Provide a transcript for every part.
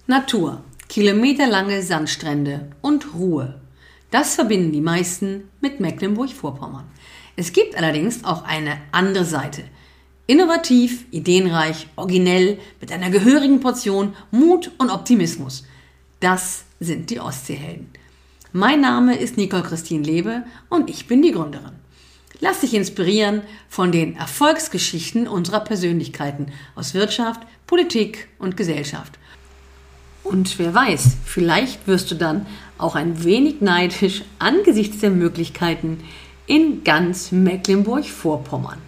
Natur, kilometerlange Sandstrände und Ruhe. Das verbinden die meisten mit Mecklenburg-Vorpommern. Es gibt allerdings auch eine andere Seite. Innovativ, ideenreich, originell, mit einer gehörigen Portion Mut und Optimismus. Das sind die Ostseehelden. Mein Name ist Nicole Christine Lebe und ich bin die Gründerin. Lass dich inspirieren von den Erfolgsgeschichten unserer Persönlichkeiten aus Wirtschaft, Politik und Gesellschaft. Und wer weiß, vielleicht wirst du dann auch ein wenig neidisch angesichts der Möglichkeiten in ganz Mecklenburg-Vorpommern.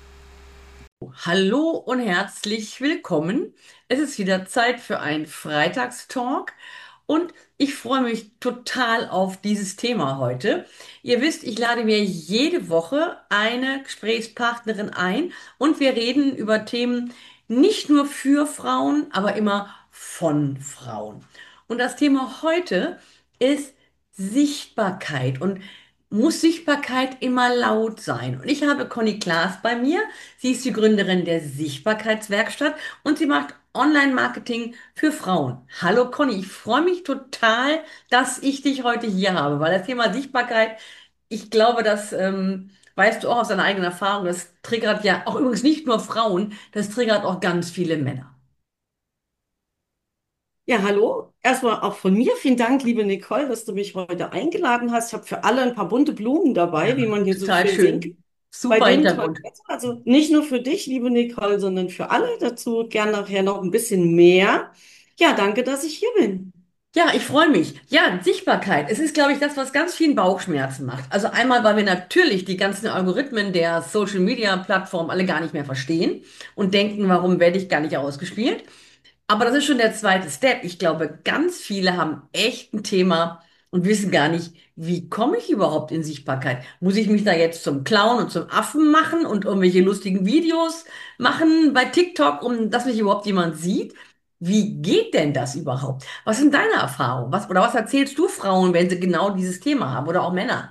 Hallo und herzlich willkommen. Es ist wieder Zeit für einen Freitagstalk und ich freue mich total auf dieses Thema heute. Ihr wisst, ich lade mir jede Woche eine Gesprächspartnerin ein und wir reden über Themen nicht nur für Frauen, aber immer von Frauen. Und das Thema heute ist Sichtbarkeit und muss Sichtbarkeit immer laut sein? Und ich habe Conny Klaas bei mir. Sie ist die Gründerin der Sichtbarkeitswerkstatt und sie macht Online-Marketing für Frauen. Hallo Conny, ich freue mich total, dass ich dich heute hier habe, weil das Thema Sichtbarkeit, ich glaube, das weißt du auch aus deiner eigenen Erfahrung, das triggert ja auch übrigens nicht nur Frauen, das triggert auch ganz viele Männer. Ja, hallo. Erstmal auch von mir vielen Dank, liebe Nicole, dass du mich heute eingeladen hast. Ich habe für alle ein paar bunte Blumen Ja, dabei, wie man hier so total schön sehen kann. schön. Bei Super dem tollen Hintergrund. Wetter. Also nicht nur für dich, liebe Nicole, sondern für alle. Dazu gern nachher noch ein bisschen mehr. Ja, danke, dass ich hier bin. Ja, ich freue mich. Ja, Sichtbarkeit. Es ist, glaube ich, das, was ganz vielen Bauchschmerzen macht. Also einmal, weil wir natürlich die ganzen Algorithmen der Social-Media-Plattformen alle gar nicht mehr verstehen und denken, warum werde ich gar nicht ausgespielt? Aber das ist schon der zweite Step. Ich glaube, ganz viele haben echt ein Thema und wissen gar nicht, wie komme ich überhaupt in Sichtbarkeit? Muss ich mich da jetzt zum Clown und zum Affen machen und irgendwelche lustigen Videos machen bei TikTok, um dass mich überhaupt jemand sieht? Wie geht denn das überhaupt? Was sind deine Erfahrungen? Was erzählst du Frauen, wenn sie genau dieses Thema haben oder auch Männer?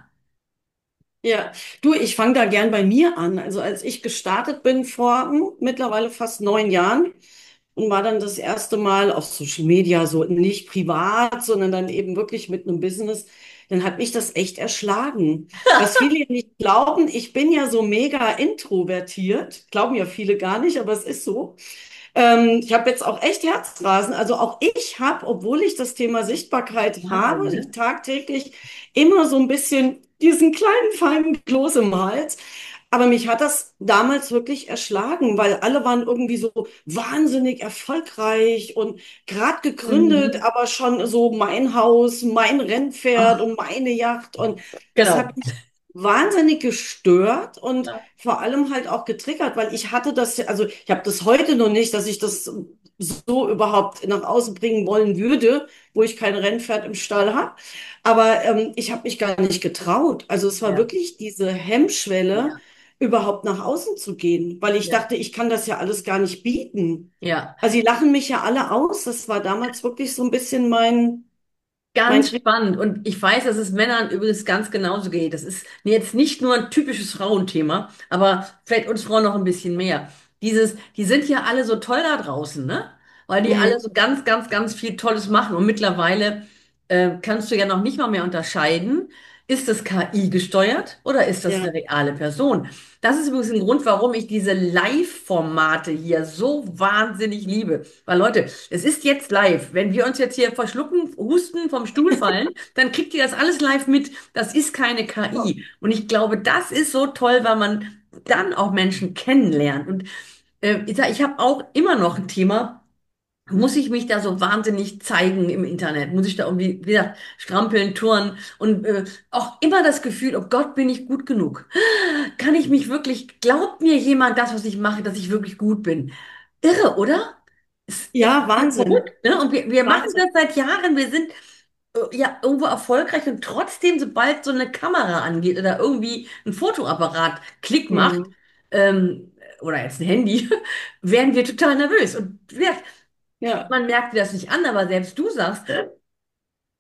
Ja, du, ich fange da gern bei mir an. Also als ich gestartet bin vor mittlerweile fast 9 Jahren, und war dann das erste Mal auf Social Media, so nicht privat, sondern dann eben wirklich mit einem Business. Dann hat mich das echt erschlagen. Was viele nicht glauben, ich bin ja so mega introvertiert. Glauben ja viele gar nicht, aber es ist so. Ich habe jetzt auch echt Herzrasen. Also auch ich habe, obwohl ich das Thema Sichtbarkeit Wahnsinn, habe, ne? tagtäglich immer so ein bisschen diesen kleinen feinen Kloß im Hals. Aber mich hat das damals wirklich erschlagen, weil alle waren irgendwie so wahnsinnig erfolgreich und gerade gegründet, Mhm. aber schon so mein Haus, mein Rennpferd Ach, und meine Yacht. Und das genau. hat mich wahnsinnig gestört und Ja. vor allem halt auch getriggert, weil ich hatte das, also ich habe das heute noch nicht, dass ich das so überhaupt nach außen bringen wollen würde, wo ich kein Rennpferd im Stall habe. Aber ich habe mich gar nicht getraut. Also es war Ja, wirklich diese Hemmschwelle, ja, überhaupt nach außen zu gehen, weil ich ja, dachte, ich kann das ja alles gar nicht bieten. ja. Also sie lachen mich ja alle aus. Das war damals wirklich so ein bisschen mein Ganz Trick. spannend. Und ich weiß, dass es Männern übrigens ganz genauso geht. Das ist jetzt nicht nur ein typisches Frauenthema, aber vielleicht uns Frauen noch ein bisschen mehr. Die sind ja alle so toll da draußen, ne? Weil die alle Mhm. so ganz, ganz, ganz viel Tolles machen. Und mittlerweile kannst du ja noch nicht mal mehr unterscheiden, ist das KI gesteuert oder ist das eine Ja, reale Person? Das ist übrigens ein Grund, warum ich diese Live-Formate hier so wahnsinnig liebe. Weil Leute, es ist jetzt live. Wenn wir uns jetzt hier verschlucken, husten, vom Stuhl fallen, dann kriegt ihr das alles live mit. Das ist keine KI. Und ich glaube, das ist so toll, weil man dann auch Menschen kennenlernt. Und ich habe auch immer noch ein Thema. Muss ich mich da so wahnsinnig zeigen im Internet? Muss ich da irgendwie, wie gesagt, strampeln, turnen und auch immer das Gefühl, oh Gott, bin ich gut genug? Kann ich mich wirklich, glaubt mir jemand das, was ich mache, dass ich wirklich gut bin? Irre, oder? Es ja, ist Wahnsinn. verrückt, ne? Und wir machen Wahnsinn. das seit Jahren. Wir sind ja irgendwo erfolgreich und trotzdem, sobald so eine Kamera angeht oder irgendwie ein Fotoapparat Klick macht, Mhm. oder jetzt ein Handy, werden wir total nervös. Und ja, Ja. man merkt dir das nicht an, aber selbst du sagst,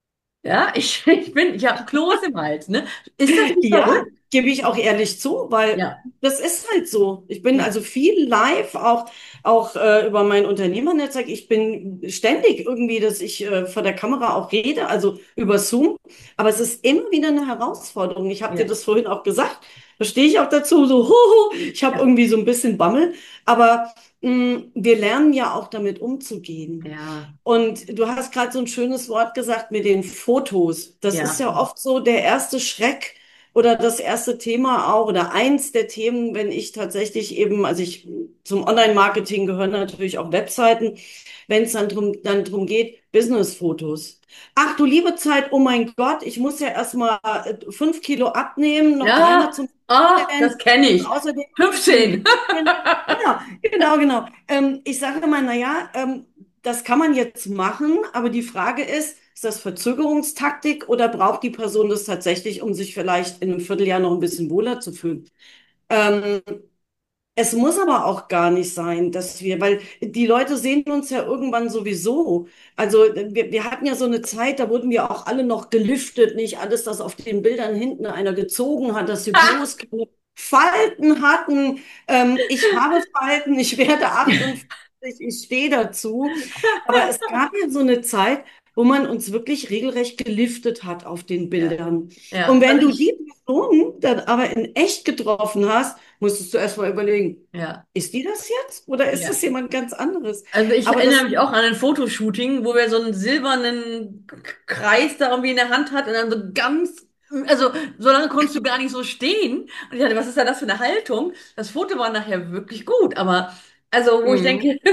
Ja, ich habe Kloß im Hals, ne? Ist das nicht Ja, verrückt? gebe ich auch ehrlich zu, weil Ja, das ist halt so. Ich bin ja, also viel live, auch über mein Unternehmernetzwerk. Ich bin ständig irgendwie, dass ich vor der Kamera auch rede, also über Zoom. Aber es ist immer wieder eine Herausforderung. Ich habe dir ja, das vorhin auch gesagt. Da stehe ich auch dazu, so, huhu, ich habe ja, irgendwie so ein bisschen Bammel. Aber wir lernen ja auch damit umzugehen. ja, Und du hast gerade so ein schönes Wort gesagt mit den Fotos. Das ist ja. ja oft so der erste Schreck oder das erste Thema auch oder eins der Themen, wenn ich tatsächlich eben, also ich zum Online-Marketing gehören natürlich auch Webseiten, wenn es dann drum geht, Business-Fotos. Ach du liebe Zeit, oh mein Gott, ich muss ja erstmal 5 Kilo abnehmen, noch Ja, 300 zum das Stellen kenne und ich. außerdem muss ich den 15. LinkedIn. Genau, genau, genau. Ich sage mal, naja, das kann man jetzt machen, aber die Frage ist das Verzögerungstaktik oder braucht die Person das tatsächlich, um sich vielleicht in einem Vierteljahr noch ein bisschen wohler zu fühlen? Ähm, Es muss aber auch gar nicht sein, weil die Leute sehen uns ja irgendwann sowieso. Also wir hatten ja so eine Zeit, da wurden wir auch alle noch gelüftet, nicht alles, das auf den Bildern hinten einer gezogen hat, dass wir bloß keine Falten hatten. Ich habe Falten, ich werde 58, ich stehe dazu. Aber es gab ja so eine Zeit, wo man uns wirklich regelrecht geliftet hat auf den Ja, Bildern. Und ja, wenn du die Person dann aber in echt getroffen hast, musstest du erst mal überlegen, ja, ist die das jetzt oder ist das ja. jemand ganz anderes? Also ich Aber das, erinnere mich auch an ein Fotoshooting, wo wir so einen silbernen Kreis da irgendwie in der Hand hat und dann so ganz, also so lange konntest du gar nicht so stehen. Und ich dachte, was ist da das für eine Haltung? Das Foto war nachher wirklich gut, aber also wo ich mhm, denke,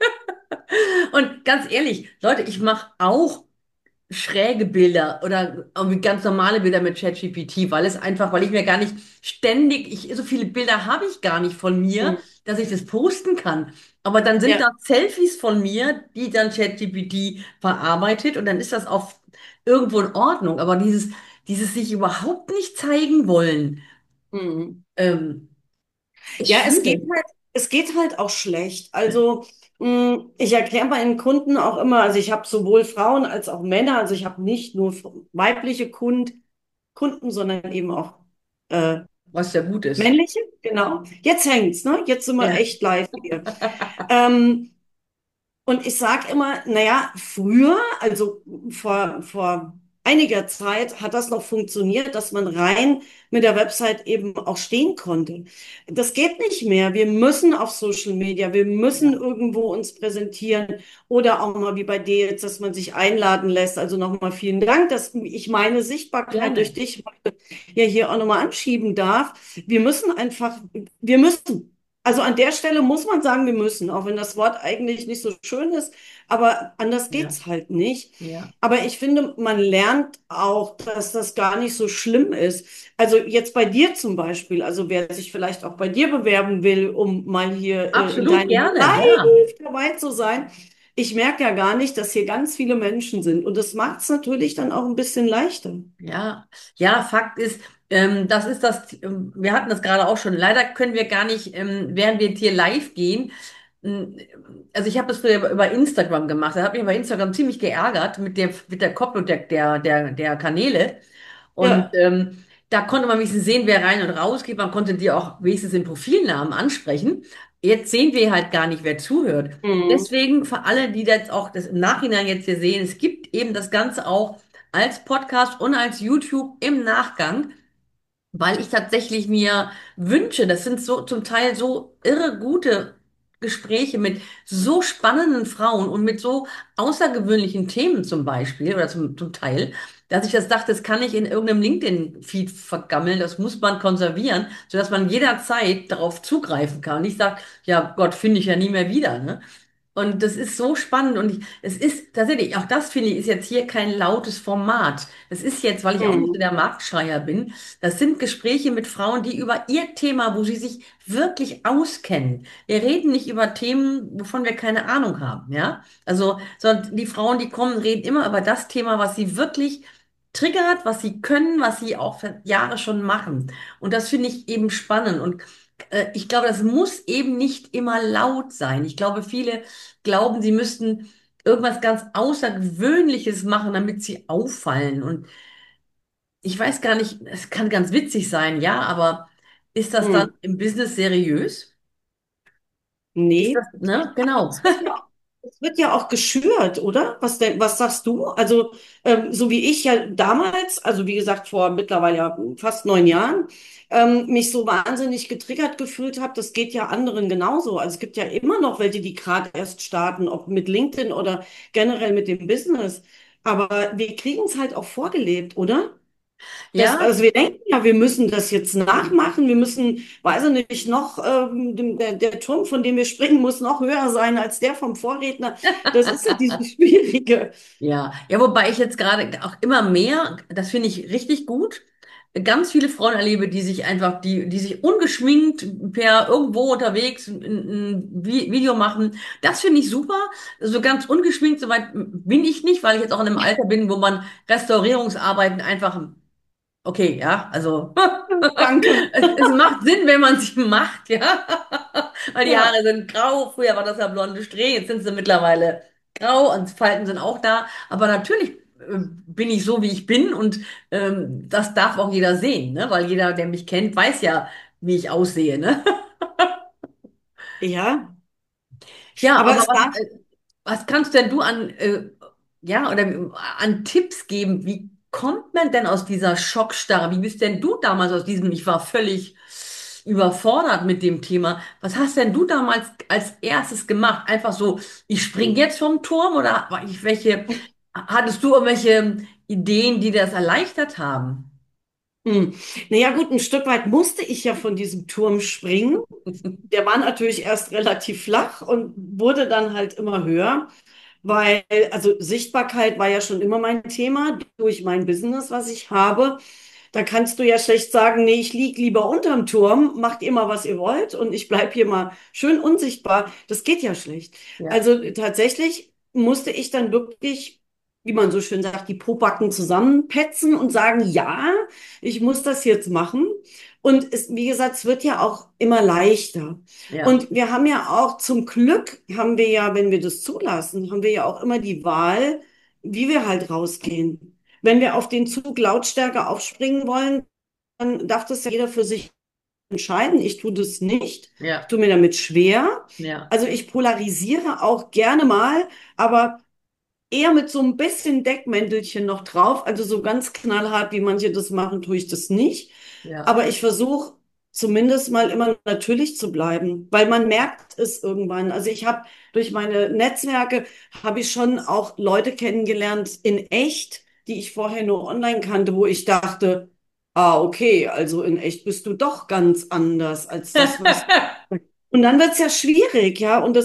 und ganz ehrlich, Leute, ich mache auch schräge Bilder oder irgendwie ganz normale Bilder mit ChatGPT, weil ich mir gar nicht ständig, so viele Bilder habe ich gar nicht von mir, mhm, dass ich das posten kann. Aber dann sind da ja, Selfies von mir, die dann ChatGPT verarbeitet und dann ist das auch irgendwo in Ordnung. Aber dieses sich überhaupt nicht zeigen wollen, mhm. ähm, ist Ja, schwierig. es geht halt auch schlecht. Also, ich erkläre meinen Kunden auch immer, also ich habe sowohl Frauen als auch Männer, also ich habe nicht nur weibliche Kunden, sondern eben auch äh, Was ja gut ist. männliche. Genau. Jetzt hängt's, ne? Jetzt sind wir Ja, echt live hier. Ähm, Und ich sage immer, naja, früher, also vor einiger Zeit, hat das noch funktioniert, dass man rein mit der Website eben auch stehen konnte. Das geht nicht mehr. Wir müssen auf Social Media, wir müssen ja, irgendwo uns präsentieren oder auch mal wie bei dir jetzt, dass man sich einladen lässt. Also nochmal vielen Dank, dass ich meine Sichtbarkeit durch gerne. dich heute ja hier auch nochmal anschieben darf. Wir müssen einfach, wir müssen. Also an der Stelle muss man sagen, wir müssen, auch wenn das Wort eigentlich nicht so schön ist, aber anders Ja, geht's halt nicht. ja, Aber ich finde, man lernt auch, dass das gar nicht so schlimm ist. Also jetzt bei dir zum Beispiel, also wer sich vielleicht auch bei dir bewerben will, um mal hier in absolut deinem gerne. Ja. Live dabei zu sein, ich merke ja gar nicht, dass hier ganz viele Menschen sind. Und das macht es natürlich dann auch ein bisschen leichter. Ja, ja, Fakt ist, das ist wir hatten das gerade auch schon, leider können wir gar nicht, während wir jetzt hier live gehen, ähm, also ich habe das früher über Instagram gemacht, da habe mich bei Instagram ziemlich geärgert mit der Kopplung der Kanäle und Ja. da konnte man wenigstens sehen, wer rein und raus geht, man konnte die auch wenigstens den Profilnamen ansprechen. Jetzt sehen wir halt gar nicht, wer zuhört. Mhm. Deswegen für alle, die das auch das im Nachhinein jetzt hier sehen, es gibt eben das Ganze auch als Podcast und als YouTube im Nachgang, weil ich tatsächlich mir wünsche, das sind so zum Teil so irre gute Gespräche mit so spannenden Frauen und mit so außergewöhnlichen Themen zum Beispiel oder zum Teil, dass ich das dachte, das kann ich in irgendeinem LinkedIn-Feed vergammeln, das muss man konservieren, sodass man jederzeit darauf zugreifen kann. Und ich sage, ja Gott, finde ich ja nie mehr wieder, ne? Und das ist so spannend und es ist tatsächlich, auch das finde ich, ist jetzt hier kein lautes Format. Das ist jetzt, weil ich auch nicht so Mhm. der Marktschreier bin, das sind Gespräche mit Frauen, die über ihr Thema, wo sie sich wirklich auskennen. Wir reden nicht über Themen, wovon wir keine Ahnung haben, ja? Also, sondern die Frauen, die kommen, reden immer über das Thema, was sie wirklich triggert, was sie können, was sie auch für Jahre schon machen. Und das finde ich eben spannend und ich glaube, das muss eben nicht immer laut sein. Ich glaube, viele glauben, sie müssten irgendwas ganz Außergewöhnliches machen, damit sie auffallen. Und ich weiß gar nicht, es kann ganz witzig sein, ja, aber ist das dann Hm. im Business seriös? Ist das, Nee. ne? Genau. Es wird ja auch geschürt, oder? Was denn, was sagst du? Also, so wie ich ja damals, also wie gesagt, vor mittlerweile ja fast 9 Jahren, mich so wahnsinnig getriggert gefühlt habe, das geht ja anderen genauso. Also es gibt ja immer noch welche, die gerade erst starten, ob mit LinkedIn oder generell mit dem Business. Aber wir kriegen es halt auch vorgelebt, oder? Das, Ja, also wir denken ja, wir müssen das jetzt nachmachen. Wir müssen, weiß ich nicht, noch, der Turm, von dem wir springen, muss noch höher sein als der vom Vorredner. Das ist ja dieses Schwierige. ja, ja, wobei ich jetzt gerade auch immer mehr, das finde ich richtig gut, ganz viele Frauen erlebe, die sich einfach, die sich ungeschminkt per irgendwo unterwegs ein Video machen. Das finde ich super. So ganz ungeschminkt, soweit bin ich nicht, weil ich jetzt auch in einem Alter bin, wo man Restaurierungsarbeiten einfach okay, ja, also Danke. es macht Sinn, wenn man sie macht, ja. Weil die Ja, Haare sind grau, früher war das ja blonde Strähnen, jetzt sind sie mittlerweile grau und Falten sind auch da. Aber natürlich bin ich so, wie ich bin und das darf auch jeder sehen, ne? Weil jeder, der mich kennt, weiß ja, wie ich aussehe, ne? ja. Ja, Aber aber es darf. was kannst denn du an, ja, oder an Tipps geben? Wie kommt man denn aus dieser Schockstarre? Wie bist denn du damals aus diesem, ich war völlig überfordert mit dem Thema. Was hast denn du damals als erstes gemacht? Einfach so, ich spring jetzt vom Turm oder hattest du irgendwelche Ideen, die das erleichtert haben? Hm. Naja, gut, ein Stück weit musste ich ja von diesem Turm springen. Der war natürlich erst relativ flach und wurde dann halt immer höher. Weil, also Sichtbarkeit war ja schon immer mein Thema durch mein Business, was ich habe. Da kannst du ja schlecht sagen, nee, ich lieg lieber unterm Turm, macht ihr mal, was ihr wollt und ich bleib hier mal schön unsichtbar. Das geht ja schlecht. Ja, Also tatsächlich musste ich dann wirklich, wie man so schön sagt, die Pobacken zusammenpetzen und sagen, ja, ich muss das jetzt machen. Und es, wie gesagt, es wird ja auch immer leichter. ja, Und wir haben ja auch zum Glück, haben wir ja, wenn wir das zulassen, haben wir ja auch immer die Wahl, wie wir halt rausgehen. Wenn wir auf den Zug Lautstärke aufspringen wollen, dann darf das ja jeder für sich entscheiden. Ich tue das nicht. Ich ja, tue mir damit schwer. ja, Also ich polarisiere auch gerne mal, aber eher mit so ein bisschen Deckmäntelchen noch drauf. Also so ganz knallhart, wie manche das machen, tue ich das nicht. ja, Aber ich versuche zumindest mal immer natürlich zu bleiben, weil man merkt es irgendwann. Also ich habe durch meine Netzwerke habe ich schon auch Leute kennengelernt in echt, die ich vorher nur online kannte, wo ich dachte, ah, okay, also in echt bist du doch ganz anders als das, was. Und dann wird's ja schwierig, ja. Und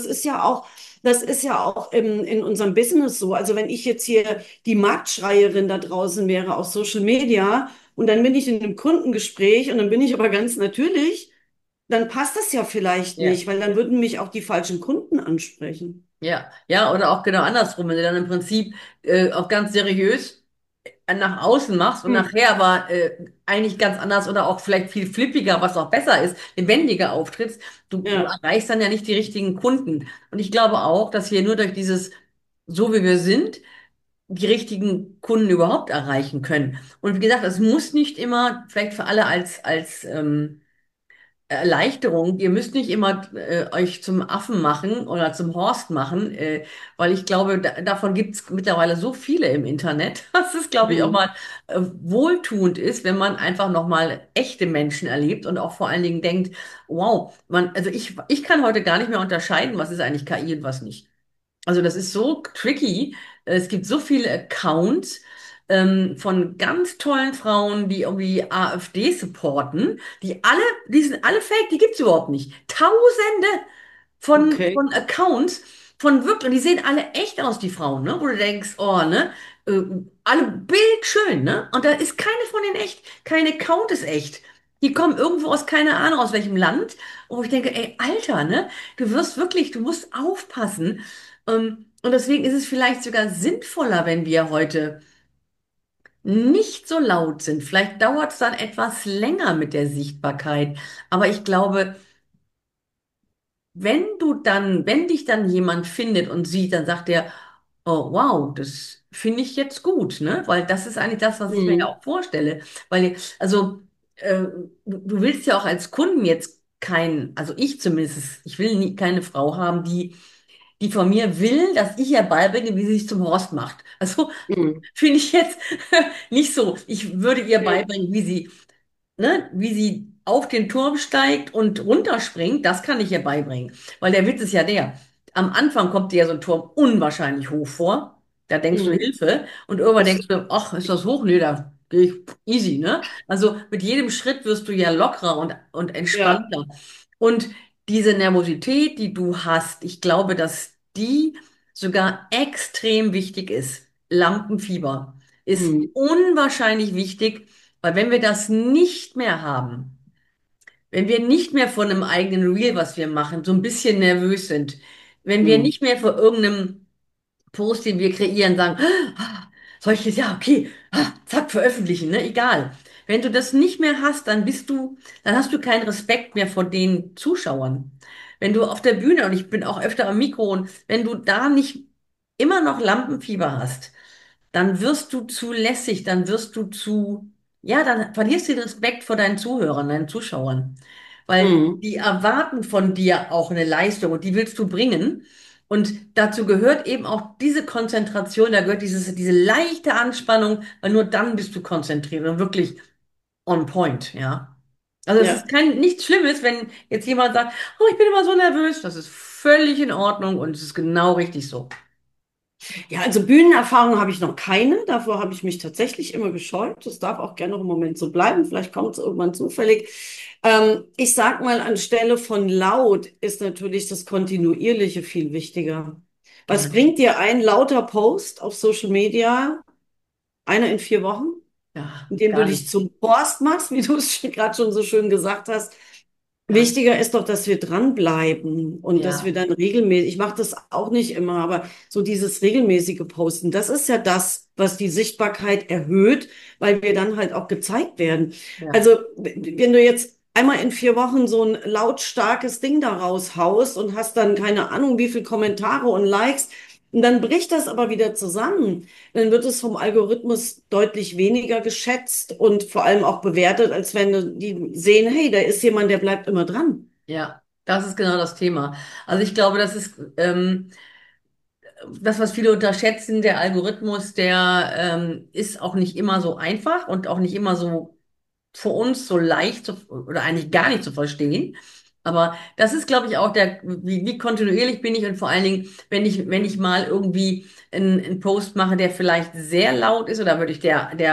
das ist ja auch in unserem Business so. Also wenn ich jetzt hier die Marktschreierin da draußen wäre auf Social Media und dann bin ich in einem Kundengespräch und dann bin ich aber ganz natürlich, dann passt das ja vielleicht ja. nicht, weil dann würden mich auch die falschen Kunden ansprechen. Ja, ja, oder auch genau andersrum, wenn du dann im Prinzip auch ganz seriös nach außen machst und Hm. nachher aber eigentlich ganz anders oder auch vielleicht viel flippiger, was auch besser ist, lebendiger auftrittst, du Ja. erreichst dann ja nicht die richtigen Kunden. Und ich glaube auch, dass wir nur durch dieses, so wie wir sind, die richtigen Kunden überhaupt erreichen können. Und wie gesagt, es muss nicht immer, vielleicht für alle als Erleichterung. Ihr müsst nicht immer euch zum Affen machen oder zum Horst machen, weil ich glaube, davon gibt es mittlerweile so viele im Internet, dass es, glaube ich, auch Hm. mal wohltuend ist, wenn man einfach nochmal echte Menschen erlebt und auch vor allen Dingen denkt, wow, also ich kann heute gar nicht mehr unterscheiden, was ist eigentlich KI und was nicht. Also das ist so tricky. Es gibt so viele Accounts von ganz tollen Frauen, die irgendwie AfD supporten, die sind alle fake, die gibt's überhaupt nicht. Tausende Okay. von Accounts von wirklich, die sehen alle echt aus, die Frauen, ne? Wo du denkst, oh, ne? Äh, alle bildschön, ne? Und da ist keine von denen echt, kein Account ist echt. Die kommen irgendwo aus, keine Ahnung, aus welchem Land. Wo ich denke, ey, Alter, ne? Du wirst wirklich, du musst aufpassen. Und deswegen ist es vielleicht sogar sinnvoller, wenn wir heute nicht so laut sind. Vielleicht dauert es dann etwas länger mit der Sichtbarkeit. Aber ich glaube, wenn dich dann jemand findet und sieht, dann sagt er, Oh, wow, das finde ich jetzt gut, ne? Weil das ist eigentlich das, was ich mir ja Mhm. auch vorstelle. Weil, also, du willst ja auch als Kunden jetzt also ich zumindest, ich will nie, keine Frau haben, die von mir will, dass ich ihr beibringe, wie sie sich zum Horst macht. Also, Mhm. finde ich jetzt nicht so. Ich würde ihr Nee. beibringen, wie sie auf den Turm steigt und runterspringt, das kann ich ihr beibringen. Weil der Witz ist ja der, am Anfang kommt dir ja so ein Turm unwahrscheinlich hoch vor. Da denkst du Mhm. Hilfe und irgendwann Das, denkst du, ach, ist das hoch? Nee, da gehe ich easy, ne? Also mit jedem Schritt wirst du ja lockerer und ja. entspannter. Und diese Nervosität, die du hast, ich glaube, dass die sogar extrem wichtig ist. Lampenfieber ist Mhm. unwahrscheinlich wichtig, weil wenn wir das nicht mehr haben, wenn wir nicht mehr von einem eigenen Reel, was wir machen, so ein bisschen nervös sind, wenn wir Mhm. nicht mehr vor irgendeinem Post, den wir kreieren, sagen, ah, soll ich das? Ja, okay, zack, veröffentlichen, ne? Egal. Wenn du das nicht mehr hast, dann hast du keinen Respekt mehr vor den Zuschauern. Wenn du auf der Bühne, und ich bin auch öfter am Mikro, und wenn du da nicht immer noch Lampenfieber hast, dann wirst du zu lässig, ja, dann verlierst du den Respekt vor deinen Zuhörern, deinen Zuschauern. Weil Mhm. die erwarten von dir auch eine Leistung und die willst du bringen. Und dazu gehört eben auch diese Konzentration, da gehört diese leichte Anspannung, weil nur dann bist du konzentriert und wirklich on point, ja. Also es ist Ja. nichts Schlimmes, wenn jetzt jemand sagt, oh, ich bin immer so nervös. Das ist völlig in Ordnung und es ist genau richtig so. Ja, also Bühnenerfahrung habe ich noch keine. Davor habe ich mich tatsächlich immer gescheut. Das darf auch gerne noch im Moment so bleiben. Vielleicht kommt es irgendwann zufällig. Ich sag mal, anstelle von laut ist natürlich das Kontinuierliche viel wichtiger. Was Ja, bringt dir ein lauter Post auf Social Media, einer in 4 Wochen, ja, indem du gar dich nicht. zum Horst machst, wie du es gerade schon so schön gesagt hast? Gar nicht. Wichtiger ist doch, dass wir dranbleiben und dass wir Ja, dann regelmäßig, ich mache das auch nicht immer, aber so dieses regelmäßige Posten, das ist ja das, was die Sichtbarkeit erhöht, weil wir dann halt auch gezeigt werden. ja, Also wenn du jetzt einmal in 4 Wochen so ein lautstarkes Ding da raushaust und hast dann keine Ahnung, wie viel Kommentare und Likes, und dann bricht das aber wieder zusammen, dann wird es vom Algorithmus deutlich weniger geschätzt und vor allem auch bewertet, als wenn die sehen, hey, da ist jemand, der bleibt immer dran. ja. Das ist genau das Thema. Also ich glaube, das, was viele unterschätzen, der Algorithmus, der ist auch nicht immer so einfach und auch nicht immer so für uns so leicht oder eigentlich gar nicht zu verstehen. Aber das ist, glaube ich, auch wie kontinuierlich bin ich und vor allen Dingen, wenn ich mal irgendwie einen Post mache, der vielleicht sehr laut ist oder wirklich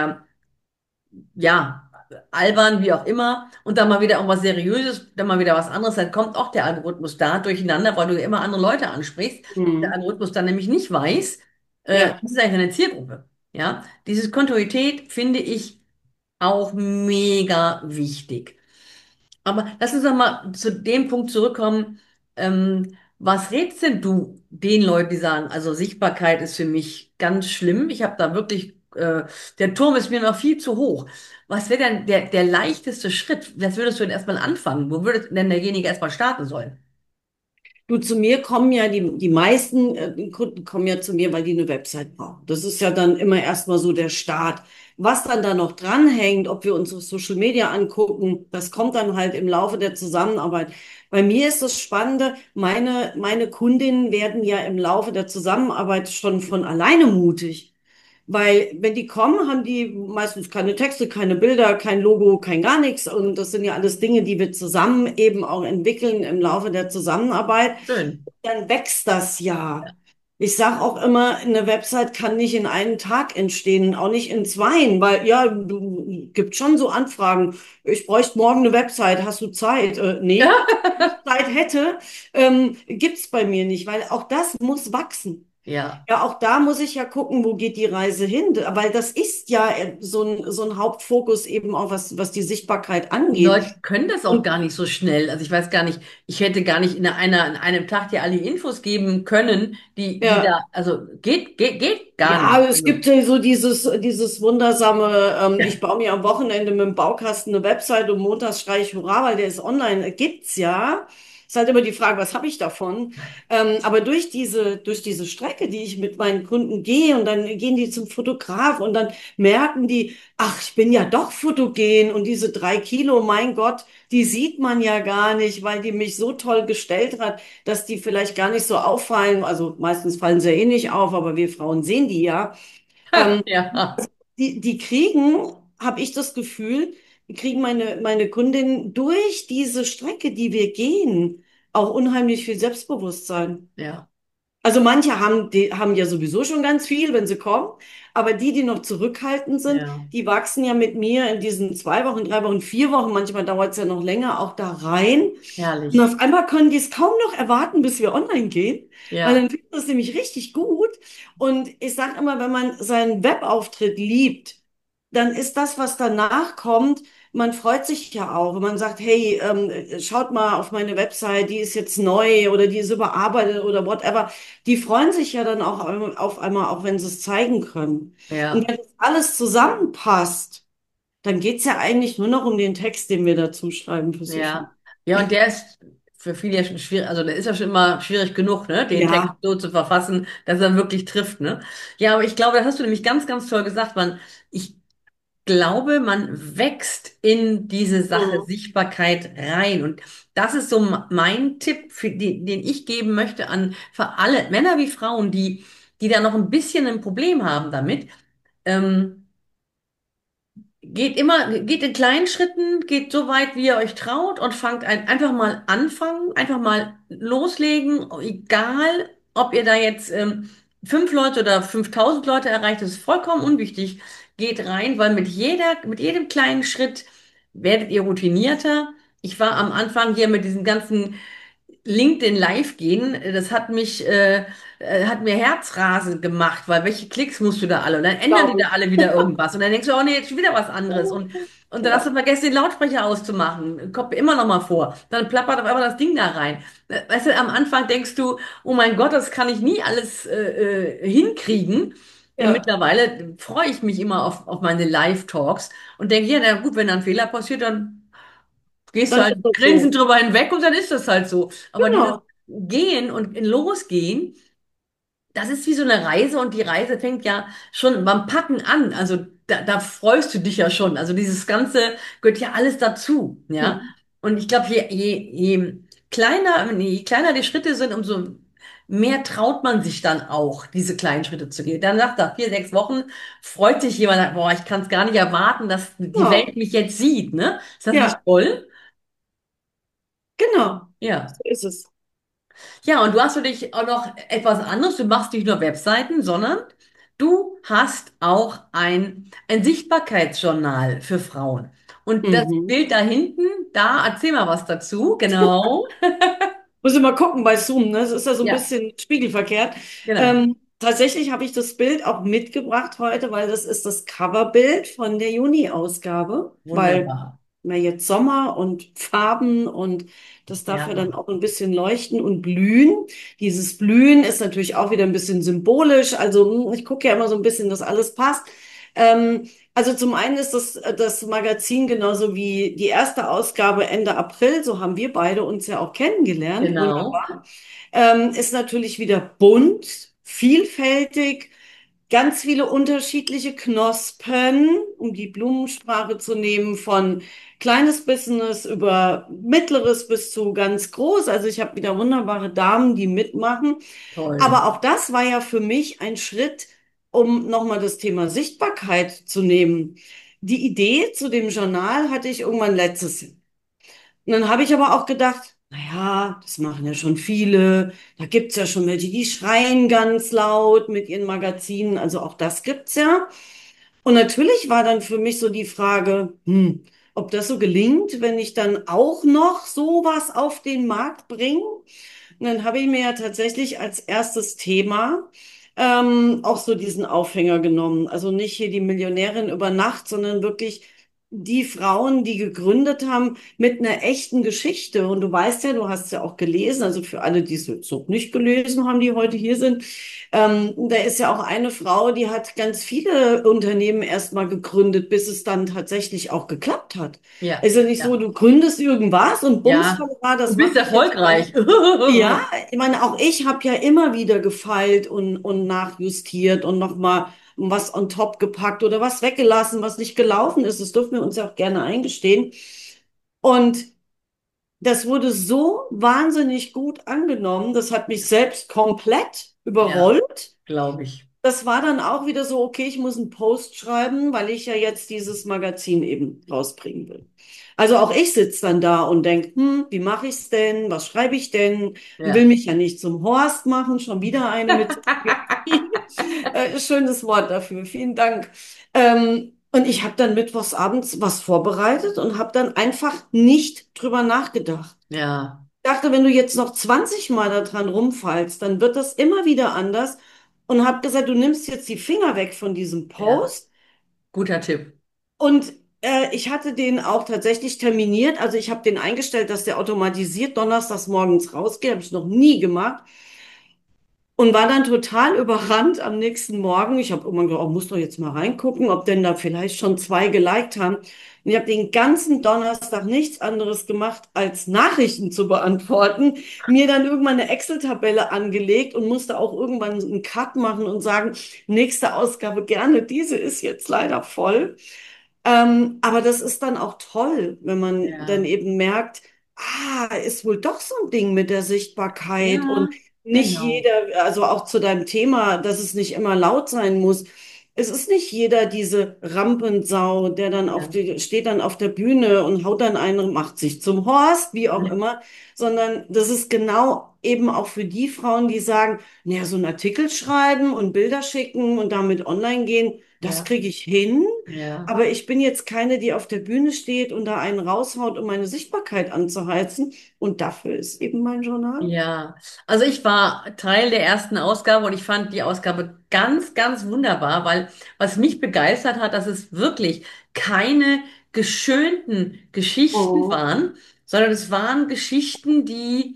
ja, albern, wie auch immer, und dann mal wieder irgendwas Seriöses, dann mal wieder was anderes, dann kommt auch der Algorithmus da durcheinander, weil du ja immer andere Leute ansprichst. Der Mhm. Algorithmus dann nämlich nicht weiß, Ja, das ist eigentlich eine Zielgruppe. Ja, diese Kontinuität finde ich auch mega wichtig. Aber lass uns noch mal zu dem Punkt zurückkommen. Was rätst denn du den Leuten, die sagen, also Sichtbarkeit ist für mich ganz schlimm. Ich habe da wirklich, der Turm ist mir noch viel zu hoch. Was wäre denn der leichteste Schritt? Was würdest du denn erstmal anfangen? Wo würde denn derjenige erstmal starten sollen? du, zu mir kommen ja die meisten Kunden kommen ja zu mir, weil die eine Website brauchen. Das ist ja dann immer erstmal so der Start. Was dann da noch dranhängt, ob wir uns auf Social Media angucken, das kommt dann halt im Laufe der Zusammenarbeit. Bei mir ist das Spannende, meine Kundinnen werden ja im Laufe der Zusammenarbeit schon von alleine mutig. Weil wenn die kommen, haben die meistens keine Texte, keine Bilder, kein Logo, kein gar nichts. Und das sind ja alles Dinge, die wir zusammen eben auch entwickeln im Laufe der Zusammenarbeit. Schön. Dann wächst das ja. Ich sage auch immer, eine Website kann nicht in einem Tag entstehen, auch nicht in zweien, weil ja, du gibt schon so Anfragen. Ich bräuchte morgen eine Website, hast du Zeit? Nee, wenn ich Zeit hätte, gibt's bei mir nicht, weil auch das muss wachsen. Ja. Ja, auch da muss ich ja gucken, wo geht die Reise hin, weil das ist ja so ein Hauptfokus eben auch, was die Sichtbarkeit Die angeht. Leute können das auch Und gar nicht so schnell. Also ich weiß gar nicht, ich hätte gar nicht in einem Tag dir alle Infos geben können, die da, ja, also geht gar nicht. ja, es Also, gibt ja so dieses wundersame, ich baue mir am Wochenende mit dem Baukasten eine Website und montags schreie ich Hurra, weil der ist online. Gibt's ja. ist halt immer die Frage, was habe ich davon? Aber durch diese Strecke, die ich mit meinen Kunden gehe und dann gehen die zum Fotograf und dann merken die, ach, ich bin ja doch fotogen und diese 3 Kilo, mein Gott, die sieht man ja gar nicht, weil die mich so toll gestellt hat, dass die vielleicht gar nicht so auffallen. Also meistens fallen sie ja eh nicht auf, aber wir Frauen sehen die ja. Ähm, Ja, die kriegen, habe ich das Gefühl, die kriegen meine Kundinnen durch diese Strecke, die wir gehen, auch unheimlich viel Selbstbewusstsein. ja, Also manche haben ja sowieso schon ganz viel, wenn sie kommen, aber die noch zurückhaltend sind, ja, die wachsen ja mit mir in diesen 2 Wochen, 3 Wochen, 4 Wochen, manchmal dauert es ja noch länger, auch da rein. Und herrlich. auf einmal können die es kaum noch erwarten, bis wir online gehen, weil Ja, dann finden sie es nämlich richtig gut. Und ich sage immer, wenn man seinen Webauftritt liebt, dann ist das, was danach kommt, man freut sich ja auch, wenn man sagt, hey, schaut mal auf meine Website, die ist jetzt neu oder die ist überarbeitet oder whatever. Die freuen sich ja dann auch auf einmal, auch wenn sie es zeigen können. Und ja, wenn das alles zusammenpasst, dann geht's ja eigentlich nur noch um den Text, den wir dazu schreiben für Social. ja. Ja, und der ist für viele ja schon schwierig, also der ist ja schon immer schwierig genug, ne, den Text Ja. so zu verfassen, dass er wirklich trifft, ne? Ja, aber ich glaube, das hast du nämlich ganz, ganz toll gesagt, ich glaube, man wächst in diese Sache Mhm. Sichtbarkeit rein. Und das ist so mein Tipp, den ich geben möchte für alle Männer wie Frauen, die da noch ein bisschen ein Problem haben damit. Ähm, geht in kleinen Schritten, geht so weit, wie ihr euch traut und einfach mal anfangen, einfach mal loslegen, egal, ob ihr da jetzt 5 Leute oder 5.000 Leute erreicht, das ist vollkommen unwichtig. Geht rein, weil mit jedem kleinen Schritt werdet ihr routinierter. Ich war am Anfang hier mit diesem ganzen LinkedIn Live gehen, hat mir Herzrasen gemacht, weil welche Klicks musst du da alle? Und dann ändern die Glaube da ich. alle wieder irgendwas. Und dann denkst du, oh nee, jetzt schon wieder was anderes. Und dann hast du Ja, vergessen, den Lautsprecher auszumachen. Kommt mir immer noch mal vor. Dann plappert auf einmal das Ding da rein. Weißt du, am Anfang denkst du, oh mein Gott, das kann ich nie alles hinkriegen. ja, Mittlerweile freue ich mich immer auf meine Live-Talks und denke, ja, na gut, wenn da ein Fehler passiert, dann gehst du dann halt ist das grinsend so. drüber hinweg und dann ist das halt so. Aber dieses Genau. Gehen und in Losgehen, das ist wie so eine Reise und die Reise fängt ja schon beim Packen an. Also da freust du dich ja schon. Also dieses Ganze gehört ja alles dazu, ja. Hm. Und ich glaube, je kleiner die Schritte sind, umso mehr traut man sich dann auch, diese kleinen Schritte zu gehen. Dann nach 4, 6 Wochen freut sich jemand, sagt, boah, ich kann es gar nicht erwarten, dass die Ja, Welt mich jetzt sieht, ne? Ist das nicht ja, toll? genau. Ja. So ist es. Ja, und du hast für dich auch noch etwas anderes. Du machst nicht nur Webseiten, sondern du hast auch ein Sichtbarkeitsjournal für Frauen. Und das Mhm. Bild da hinten, da erzähl mal was dazu. Genau. Muss ich mal gucken bei Zoom, ne? Das ist ja so ein Ja, bisschen spiegelverkehrt. genau. Tatsächlich habe ich das Bild auch mitgebracht heute, weil das ist das Coverbild von der Juni-Ausgabe, weil Wunderbar. na jetzt Sommer und Farben und das darf ja dann Ja, auch ein bisschen leuchten und blühen. Dieses Blühen ist natürlich auch wieder ein bisschen symbolisch. Also ich gucke ja immer so ein bisschen, dass alles passt. Also zum einen ist das Magazin genauso wie die erste Ausgabe Ende April, so haben wir beide uns ja auch kennengelernt. genau. Wunderbar. Ist natürlich wieder bunt, vielfältig, ganz viele unterschiedliche Knospen, um die Blumensprache zu nehmen, von kleines Business über mittleres bis zu ganz groß. Also ich habe wieder wunderbare Damen, die mitmachen. Toll. Aber auch das war ja für mich ein Schritt, um nochmal das Thema Sichtbarkeit zu nehmen. Die Idee zu dem Journal hatte ich irgendwann letztes Jahr. Und dann habe ich aber auch gedacht, naja, das machen ja schon viele. Da gibt's ja schon welche, die schreien ganz laut mit ihren Magazinen. Also auch das gibt's ja. Und natürlich war dann für mich so die Frage, ob das so gelingt, wenn ich dann auch noch sowas auf den Markt bringe. Und dann habe ich mir ja tatsächlich als erstes Thema auch so diesen Aufhänger genommen. Also nicht hier die Millionärin über Nacht, sondern wirklich die Frauen, die gegründet haben, mit einer echten Geschichte. Und du weißt ja, du hast ja auch gelesen, also für alle, die es jetzt noch nicht gelesen haben, die heute hier sind, da ist ja auch eine Frau, die hat ganz viele Unternehmen erstmal gegründet, bis es dann tatsächlich auch geklappt hat. Ja, Es ist ja nicht so, ja, du gründest irgendwas und bums, ja. das Du bist mache ich jetzt mal. erfolgreich. Ja, ich meine, auch ich habe ja immer wieder gefeilt und nachjustiert und nochmal was on top gepackt oder was weggelassen, was nicht gelaufen ist. Das dürfen wir uns ja auch gerne eingestehen. Und das wurde so wahnsinnig gut angenommen. Das hat mich selbst komplett Ja, überrollt. glaube ich. Das war dann auch wieder so, okay, ich muss einen Post schreiben, weil ich ja jetzt dieses Magazin eben rausbringen will. Also auch ich sitze dann da und denke, wie mache ich's denn? Was schreibe ich denn? Will Ja. mich ja nicht zum Horst machen, schon wieder eine mit so schönes Wort dafür, vielen Dank. Und ich habe dann mittwochs abends was vorbereitet und habe dann einfach nicht drüber nachgedacht. Ja, Dachte, wenn du jetzt noch 20 Mal daran rumfallst, dann wird das immer wieder anders. Und habe gesagt, du nimmst jetzt die Finger weg von diesem ja. Post. Guter Tipp. Und ich hatte den auch tatsächlich terminiert. Also ich habe den eingestellt, dass der automatisiert donnerstags morgens rausgeht. Habe ich noch nie gemacht. Und war dann total überrannt am nächsten Morgen. Ich habe irgendwann gedacht, oh, muss doch jetzt mal reingucken, ob denn da vielleicht schon zwei geliked haben. Und ich habe den ganzen Donnerstag nichts anderes gemacht, als Nachrichten zu beantworten. Mir dann irgendwann eine Excel-Tabelle angelegt und musste auch irgendwann einen Cut machen und sagen, nächste Ausgabe gerne, diese ist jetzt leider voll. Aber das ist dann auch toll, wenn man dann Ja, eben merkt, ist wohl doch so ein Ding mit der Sichtbarkeit ja, und nicht genau. jeder, also auch zu deinem Thema, dass es nicht immer laut sein muss. Es ist nicht jeder diese Rampensau, der dann Ja, steht dann auf der Bühne und haut dann einen, macht sich zum Horst, wie auch ja, immer, sondern das ist genau eben auch für die Frauen, die sagen, naja, so einen Artikel schreiben und Bilder schicken und damit online gehen, das ja, kriege ich hin. ja. Aber ich bin jetzt keine, die auf der Bühne steht und da einen raushaut, um meine Sichtbarkeit anzuheizen. Und dafür ist eben mein Journal. Ja, also ich war Teil der ersten Ausgabe und ich fand die Ausgabe ganz, ganz wunderbar, weil was mich begeistert hat, dass es wirklich keine geschönten Geschichten Oh, waren, sondern es waren Geschichten,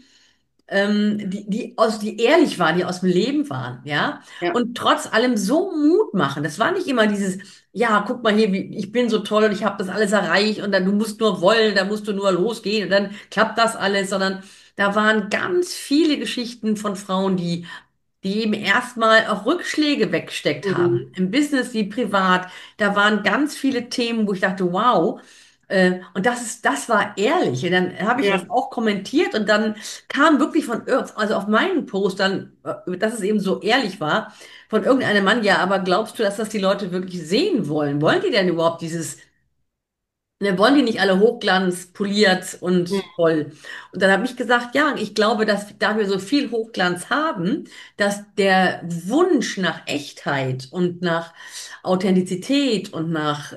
die ehrlich waren, die aus dem Leben waren, ja, ja. und trotz allem so Mut machen. Das war nicht immer dieses, ja, guck mal hier, ich bin so toll und ich habe das alles erreicht und dann du musst nur wollen, da musst du nur losgehen und dann klappt das alles, sondern da waren ganz viele Geschichten von Frauen, die eben erstmal auch Rückschläge weggesteckt haben. Mhm. Im Business wie privat. Da waren ganz viele Themen, wo ich dachte, wow. Und das war ehrlich. Und dann habe ich das Ja. auch kommentiert und dann kam wirklich also auf meinen Post dann, dass es eben so ehrlich war, von irgendeinem Mann, ja, aber glaubst du, dass das die Leute wirklich sehen wollen? Wollen die denn überhaupt wollen die nicht alle Hochglanz, poliert und toll? Und dann habe ich gesagt, ja, ich glaube, dass da wir so viel Hochglanz haben, dass der Wunsch nach Echtheit und nach Authentizität und nach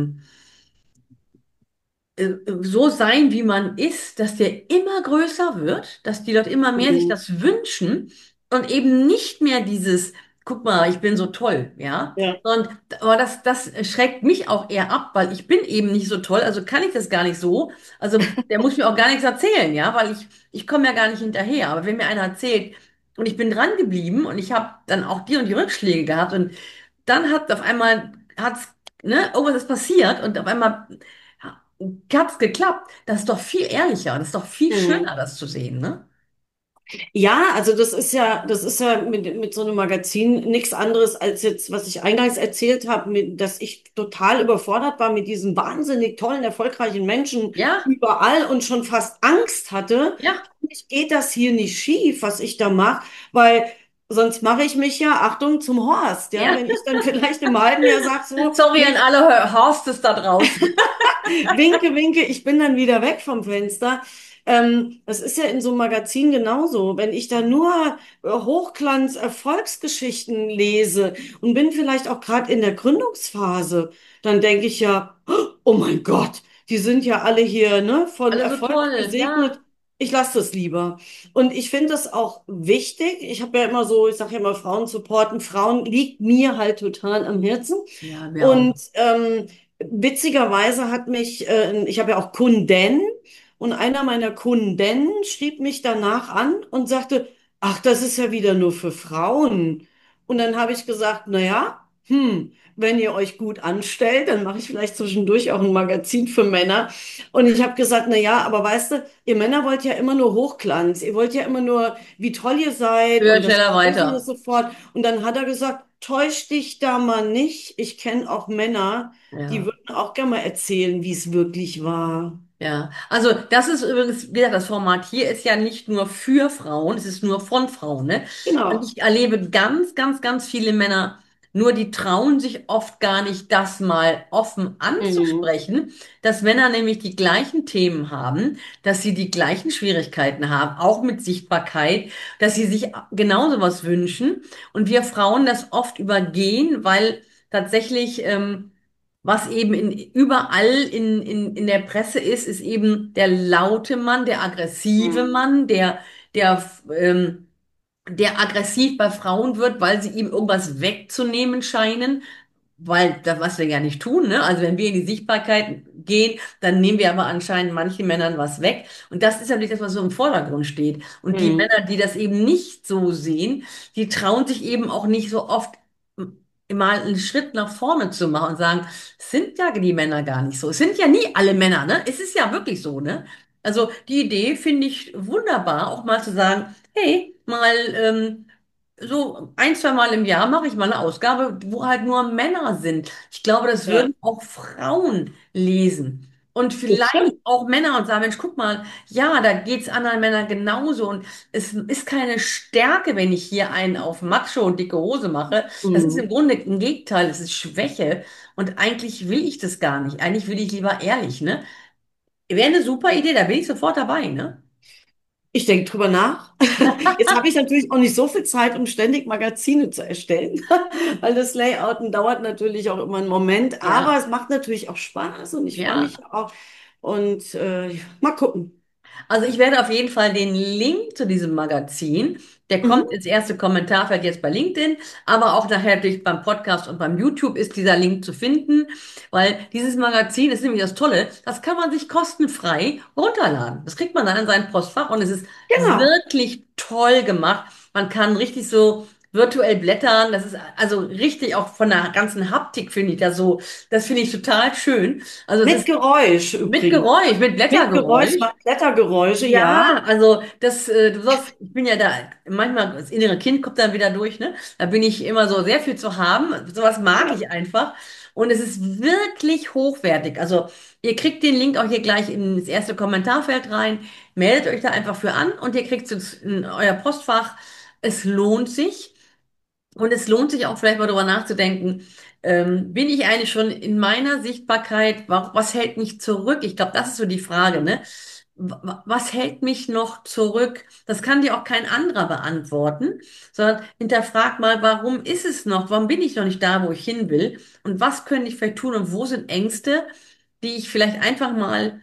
so sein, wie man ist, dass der immer größer wird, dass die Leute immer mehr sich Mhm. das wünschen und eben nicht mehr dieses, guck mal, ich bin so toll, ja. Ja. Und aber das schreckt mich auch eher ab, weil ich bin eben nicht so toll, also kann ich das gar nicht so. Also der muss mir auch gar nichts erzählen, ja, weil ich komme ja gar nicht hinterher. Aber wenn mir einer erzählt und ich bin dran geblieben und ich habe dann auch die und die Rückschläge gehabt und dann hat auf einmal hat's, ne, irgendwas ist passiert und auf einmal hat's geklappt. Das ist doch viel ehrlicher, das ist doch viel Mhm. schöner, das zu sehen, ne? Ja, also das ist ja mit so einem Magazin nichts anderes als jetzt, was ich eingangs erzählt habe, dass ich total überfordert war mit diesen wahnsinnig tollen, erfolgreichen Menschen Ja, überall und schon fast Angst hatte. ja, Hoffentlich geht das hier nicht schief, was ich da mache, weil sonst mache ich mich ja, Achtung, zum Horst, ja, ja. wenn ich dann vielleicht im halben Jahr sage so, Sorry an nee, alle Horstes da draußen. winke, winke, ich bin dann wieder weg vom Fenster. Das ist ja in so einem Magazin genauso. Wenn ich da nur Hochglanz-Erfolgsgeschichten lese und bin vielleicht auch gerade in der Gründungsphase, dann denke ich ja, oh mein Gott, die sind ja alle hier, ne, von Alle so Erfolg toll, gesegnet. ja. Ich lasse das lieber. Und ich finde das auch wichtig. Ich habe ja immer so, ich sage ja immer, Frauen supporten. Frauen liegt mir halt total am Herzen. Ja, mir auch. Und Witzigerweise hat mich, ich habe ja auch Kunden und einer meiner Kunden schrieb mich danach an und sagte, ach, das ist ja wieder nur für Frauen. Und dann habe ich gesagt, na ja, wenn ihr euch gut anstellt, dann mache ich vielleicht zwischendurch auch ein Magazin für Männer. Und ich habe gesagt, na ja, aber weißt du, ihr Männer wollt ja immer nur Hochglanz. Ihr wollt ja immer nur, wie toll ihr seid Höher, und das schneller, Tausende weiter. sofort. Und dann hat er gesagt, täusch dich da mal nicht. Ich kenne auch Männer, die Ja. würden auch gerne mal erzählen, wie es wirklich war. Ja, also das ist übrigens, wie gesagt, das Format hier ist ja nicht nur für Frauen, es ist nur von Frauen, ne? Und Genau. ich erlebe ganz, ganz, ganz viele Männer, nur die trauen sich oft gar nicht, das mal offen Mhm. anzusprechen, dass Männer nämlich die gleichen Themen haben, dass sie die gleichen Schwierigkeiten haben, auch mit Sichtbarkeit, dass sie sich genauso was wünschen und wir Frauen das oft übergehen, weil tatsächlich was eben überall in der Presse ist, ist eben der laute Mann, der aggressive Mhm. Mann, der, ähm, der aggressiv bei Frauen wird, weil sie ihm irgendwas wegzunehmen scheinen, weil das, was wir ja nicht tun, ne? Also wenn wir in die Sichtbarkeit gehen, dann nehmen wir aber anscheinend manchen Männern was weg. Und das ist ja nicht das, was so im Vordergrund steht. Und die Mhm. Männer, die das eben nicht so sehen, die trauen sich eben auch nicht so oft mal einen Schritt nach vorne zu machen und sagen, es sind ja die Männer gar nicht so. Es sind ja nie alle Männer, ne? Es ist ja wirklich so, ne? Also die Idee finde ich wunderbar, auch mal zu sagen, hey, mal so ein, zwei Mal im Jahr mache ich mal eine Ausgabe, wo halt nur Männer sind. Ich glaube, das Ja, würden auch Frauen lesen. Und vielleicht bestimmt. auch Männer und sagen, Mensch, guck mal, ja, da geht's anderen Männern genauso. Und es ist keine Stärke, wenn ich hier einen auf Macho und dicke Hose mache. Das ist im Mhm. Grunde ein Gegenteil, es ist Schwäche. Und eigentlich will ich das gar nicht. Eigentlich will ich lieber ehrlich, ne? Wäre eine super Idee, da bin ich sofort dabei, ne? Ich denke drüber nach. Jetzt habe ich natürlich auch nicht so viel Zeit, um ständig Magazine zu erstellen, weil das Layouten dauert natürlich auch immer einen Moment, aber Ja, es macht natürlich auch Spaß und ich freue ja. mich auch. Und mal gucken. Also ich werde auf jeden Fall den Link zu diesem Magazin, der kommt Mhm. ins erste Kommentarfeld jetzt bei LinkedIn, aber auch nachher natürlich beim Podcast und beim YouTube ist dieser Link zu finden, weil dieses Magazin ist nämlich das Tolle, das kann man sich kostenfrei runterladen. Das kriegt man dann in sein Postfach und es ist Genau. wirklich toll gemacht. Man kann richtig so virtuell blättern, das ist also richtig auch von der ganzen Haptik finde ich das so, das finde ich total schön. Also es Mit ist Geräusch mit übrigens. Geräusch, mit Mit Geräusch Blättergeräusch. macht Blättergeräusche, ja. Ja, also das, du sollst, ich bin ja da, manchmal das innere Kind kommt dann wieder durch, ne? Da bin ich immer so sehr viel zu haben. Sowas mag Ja. ich einfach. Und es ist wirklich hochwertig. Also ihr kriegt den Link auch hier gleich ins erste Kommentarfeld rein. Meldet euch da einfach für an und ihr kriegt es in euer Postfach. Es lohnt sich. Und es lohnt sich auch vielleicht mal darüber nachzudenken, bin ich eigentlich schon in meiner Sichtbarkeit, was hält mich zurück? Ich glaube, das ist so die Frage, ne? Was hält mich noch zurück? Das kann dir auch kein anderer beantworten, sondern hinterfrag mal, warum ist es noch? Warum bin ich noch nicht da, wo ich hin will? Und was könnte ich vielleicht tun? Und wo sind Ängste, die ich vielleicht einfach mal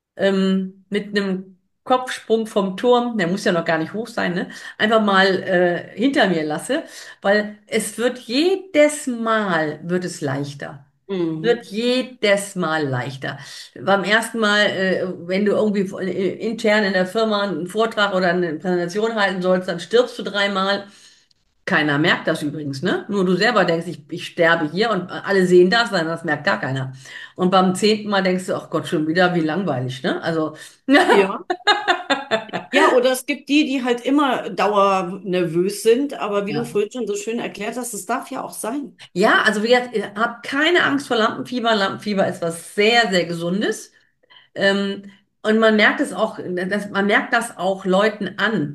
mit einem Kopfsprung vom Turm, der muss ja noch gar nicht hoch sein, ne? Einfach mal hinter mir lasse, weil es wird jedes Mal wird es leichter. Wird Mhm. jedes Mal leichter. Beim ersten Mal, wenn du irgendwie intern in der Firma einen Vortrag oder eine Präsentation halten sollst, dann stirbst du dreimal. Keiner merkt das übrigens, ne? Nur du selber denkst, ich sterbe hier und alle sehen das, nein, das merkt gar keiner. Und beim zehnten Mal denkst du, ach Gott, schon wieder, wie langweilig, ne? Also, Ja. Ja, oder es gibt die, die halt immer dauernervös sind, aber wie du ja. vorhin schon so schön erklärt hast, das darf ja auch sein. Ja, also wie gesagt, ihr habt keine Angst vor Lampenfieber. Lampenfieber ist was sehr, sehr Gesundes. Ähm, und man merkt es auch, man merkt das auch Leuten an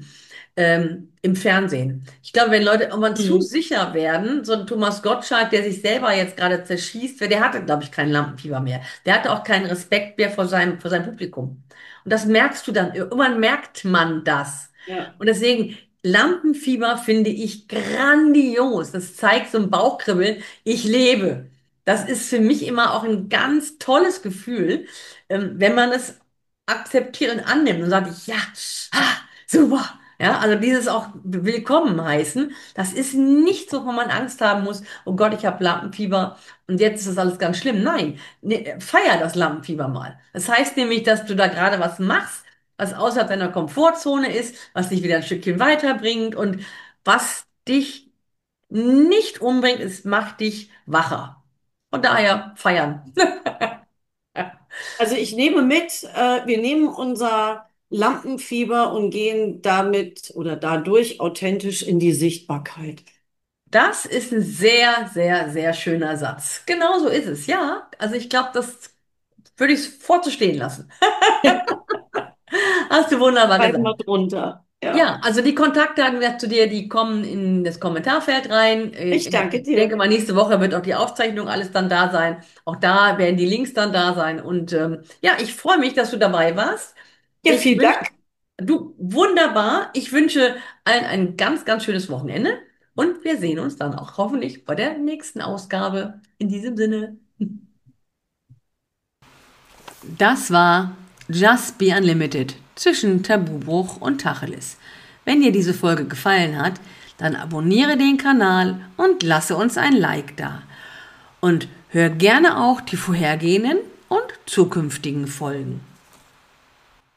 im Fernsehen. Ich glaube, wenn Leute irgendwann zu Mhm. sicher werden, so ein Thomas Gottschalk, der sich selber jetzt gerade zerschießt, der hatte, glaube ich, kein Lampenfieber mehr. Der hatte auch keinen Respekt mehr vor seinem Publikum. Und das merkst du dann, irgendwann merkt man das. Ja. Und deswegen, Lampenfieber finde ich grandios. Das zeigt so ein Bauchkribbeln. Ich lebe. Das ist für mich immer auch ein ganz tolles Gefühl, wenn man es akzeptiert und annimmt und sagt, ja, super. Ja, also dieses auch willkommen heißen, das ist nicht so, wo man Angst haben muss, oh Gott, ich habe Lampenfieber und jetzt ist das alles ganz schlimm. Nein, ne, feier das Lampenfieber mal. Das heißt nämlich, dass du da gerade was machst, was außerhalb deiner Komfortzone ist, was dich wieder ein Stückchen weiterbringt und was dich nicht umbringt, es macht dich wacher. Von daher feiern. Also ich nehme mit, wir nehmen unser Lampenfieber und gehen damit oder dadurch authentisch in die Sichtbarkeit. Das ist ein sehr, sehr, sehr schöner Satz. Genau so ist es, ja. Also ich glaube, das würde ich vorzustehen lassen. Hast du wunderbar Schreiben gesagt. wir drunter. Ja. Ja, also die Kontaktdaten wer zu dir, die kommen in das Kommentarfeld rein. Ich danke Ich denke dir. mal, nächste Woche wird auch die Aufzeichnung alles dann da sein. Auch da werden die Links dann da sein. Und ja, ich freue mich, dass du dabei warst. Ja, Ich vielen wünsche, Dank. du, wunderbar. Ich wünsche allen ein ganz, ganz schönes Wochenende. Und wir sehen uns dann auch hoffentlich bei der nächsten Ausgabe. In diesem Sinne. Das war Just Be Unlimited zwischen Tabubruch und Tacheles. Wenn dir diese Folge gefallen hat, dann abonniere den Kanal und lasse uns ein Like da. Und hör gerne auch die vorhergehenden und zukünftigen Folgen.